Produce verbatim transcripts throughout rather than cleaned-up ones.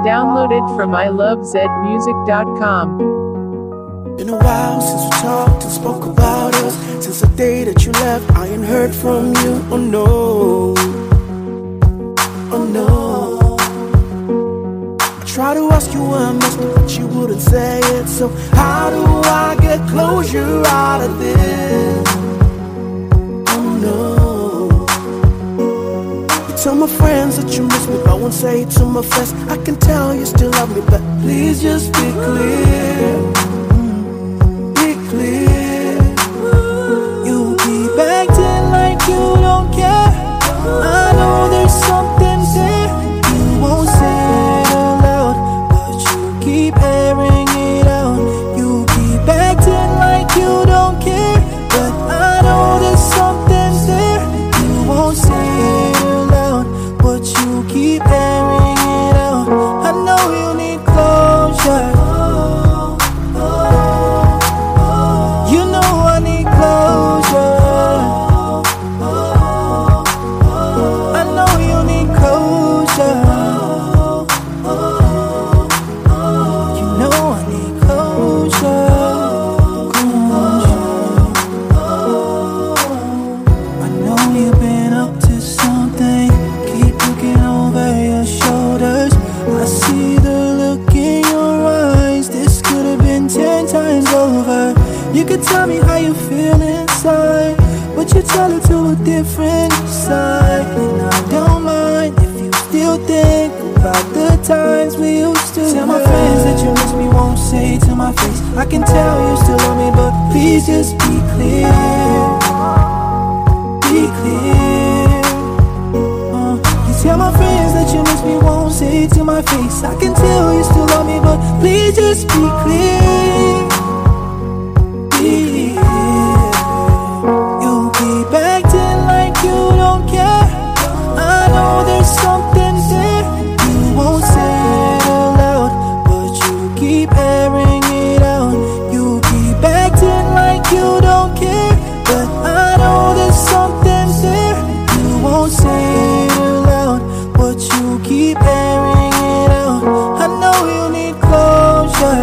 Downloaded from I love zed music dot com. Been a while since we talked and spoke about us. Since the day that you left, I ain't heard from you. Oh no, oh no. I try to ask you where I missed it, but you wouldn't say it. So how do I get closure out of this? Oh no. You tell my friends that you miss me, but I won't say it to my face. I can tell you still love me, but please just be clear. You keep acting like you don't care. I know there's something there. You won't say it aloud, but you keep airing it out. You keep acting like you don't care, but I know there's something there. You won't say it aloud, but you keep airing it out. I know you need closure. You could tell me how you feel inside, but you tell it to a different side. And I don't mind if you still think about the times we used to. Tell my friends that you miss me, won't say it to my face. I can tell you still love me, but please just be clear. Be clear. uh, You tell my friends that you miss me, won't say it to my face. I can tell you still love me, but please just be clear. You keep acting like you don't care. I know there's something there. You won't say it aloud, but you keep airing it out. You keep acting like you don't care, but I know there's something there. You won't say it aloud, but you keep airing it out. I know you need closure.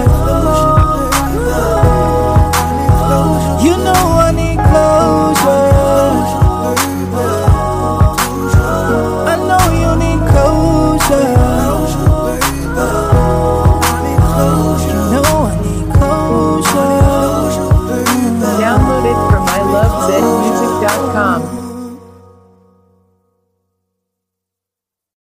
Downloaded from I love zed music dot com.